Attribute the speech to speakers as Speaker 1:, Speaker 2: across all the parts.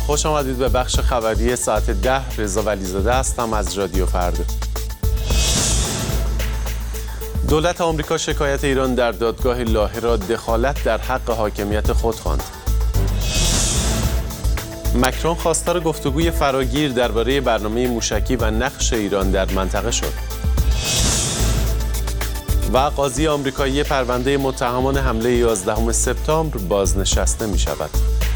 Speaker 1: خوش آمدید به بخش خبری ساعت 10. رضا ولیزاده هستم از رادیو فردا. دولت آمریکا شکایت ایران در دادگاه لاهه را دخالت در حق حاکمیت خود خواند. مکرون خواستار گفتگوی فراگیر درباره برنامه موشکی و نقش ایران در منطقه شد. و قاضی آمریکایی پرونده متهمان حمله 11 سپتامبر بازنشسته می شود.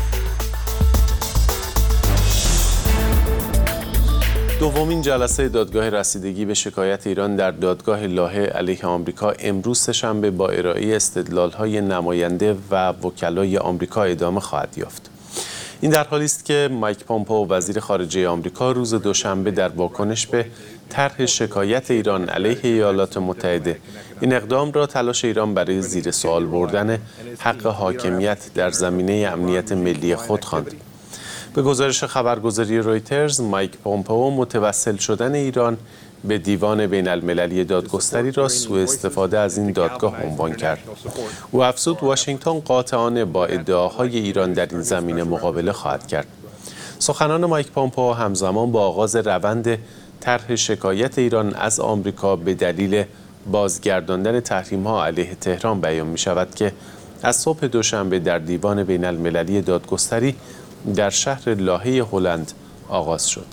Speaker 1: دومین جلسه دادگاه رسیدگی به شکایت ایران در دادگاه لاهه علیه آمریکا امروز سه‌شنبه با ارائه استدلال‌های نماینده و وکلای آمریکا ادامه خواهد یافت. این در حالی است که مایک پومپئو وزیر خارجه آمریکا روز دوشنبه در واکنش به طرح شکایت ایران علیه ایالات متحده این اقدام را تلاش ایران برای زیر سوال بردن حق حاکمیت در زمینه امنیت ملی خود خواند. به گزارش خبرگزاری رویترز، مایک پومپئو متوسل شدن ایران به دیوان بین المللی دادگستری را سوء استفاده از این دادگاه عنوان کرد. او افزود واشنگتن قاطعانه با ادعاهای ایران در این زمینه مقابله خواهد کرد. سخنان مایک پومپئو همزمان با آغاز روند طرح شکایت ایران از آمریکا به دلیل بازگرداندن تحریم‌ها علیه تهران بیان می‌شود که از صبح دوشنبه در دیوان بین المللی دادگستری در شهر لاهه هلند آغاز شد.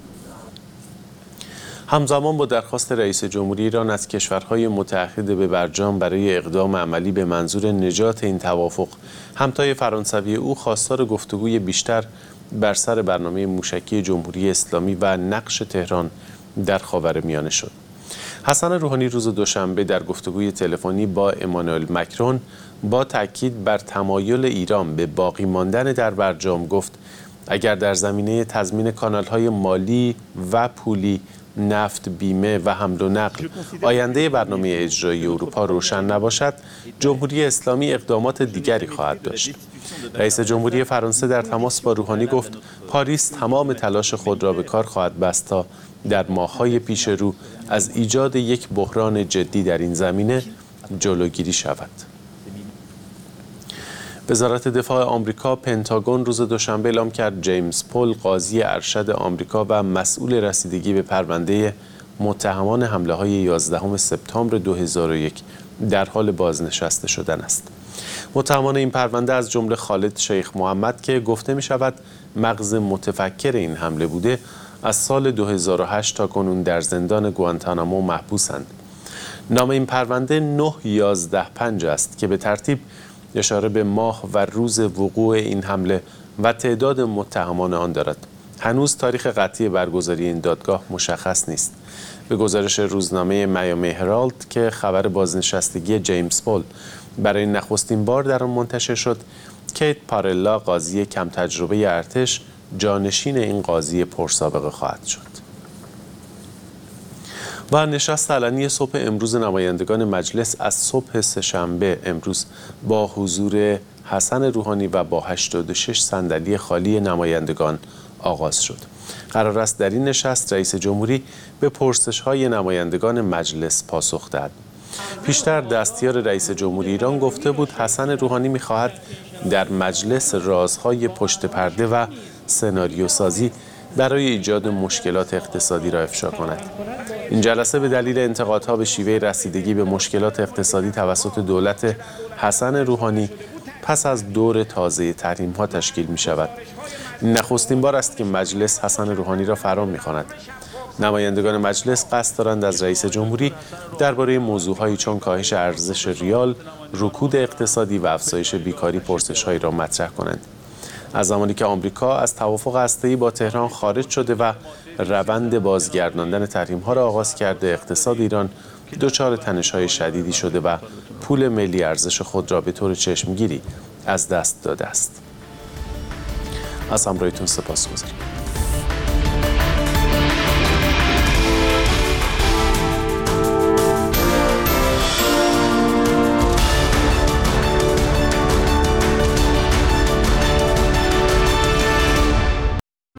Speaker 1: همزمان با درخواست رئیس جمهوری ایران از کشورهای متعهد به برجام برای اقدام عملی به منظور نجات این توافق، همتای فرانسوی او خواستار گفتگوی بیشتر بر سر برنامه موشکی جمهوری اسلامی و نقش تهران در خاورمیانه شد. حسن روحانی روز دوشنبه در گفتگوی تلفنی با امانوئل مکرون با تاکید بر تمایل ایران به باقی ماندن در برجام گفت اگر در زمینه تضمین کانال‌های مالی و پولی، نفت، بیمه و حمل و نقل آینده برنامه اجرایی اروپا روشن نباشد، جمهوری اسلامی اقدامات دیگری خواهد داشت. رئیس جمهوری فرانسه در تماس با روحانی گفت پاریس تمام تلاش خود را به کار خواهد بست تا در ماه‌های پیش رو از ایجاد یک بحران جدی در این زمینه جلوگیری شود. وزارت دفاع آمریکا پنتاگون روز دوشنبه اعلام کرد جیمز پول قاضی ارشد آمریکا و مسئول رسیدگی به پرونده متهمان حمله‌های 11 سپتامبر 2001 در حال بازنشسته شدن است. متهمان این پرونده از جمله خالد شیخ محمد که گفته می شود مغز متفکر این حمله بوده، از سال 2008 تا کنون در زندان گوانتانامو محبوسند. نام این پرونده 9-11-5 است که به ترتیب اشاره به ماه و روز وقوع این حمله و تعداد متهمان آن دارد. هنوز تاریخ قطعی برگزاری این دادگاه مشخص نیست. به گزارش روزنامه میامی هرالد که خبر بازنشستگی جیمز پول برای نخستین بار در آن منتشر شد، کیت پارلا قاضی کم تجربه ارتش جانشین این قاضی پرسابقه خواهد شد. و نشست علنی صبح امروز نمایندگان مجلس از صبح سه‌شنبه امروز با حضور حسن روحانی و با 86 صندلی خالی نمایندگان آغاز شد. قرار است در این نشست رئیس جمهوری به پرسش‌های نمایندگان مجلس پاسخ دهد. پیشتر دستیار رئیس جمهوری ایران گفته بود حسن روحانی می‌خواهد در مجلس رازهای پشت پرده و سناریو سازی برای ایجاد مشکلات اقتصادی را افشا کند. این جلسه به دلیل انتقادها به شیوه رسیدگی به مشکلات اقتصادی توسط دولت حسن روحانی پس از دور تازه تحریم‌ها تشکیل می شود. این نخستین بار است که مجلس حسن روحانی را فرا می‌خواند. نمایندگان مجلس قصد دارند از رئیس جمهوری درباره موضوعهایی چون کاهش ارزش ریال، رکود اقتصادی و افزایش بیکاری پرسش‌هایی را مطرح کنند. از زمانی که آمریکا از توافق هسته‌ای با تهران خارج شده و روند بازگرداندن تحریم‌ها را آغاز کرده، اقتصاد ایران دچار تنش‌های شدیدی شده و پول ملی ارزش خود را به طور چشمگیری از دست داده است. از همراهیتون سپاسگزارم.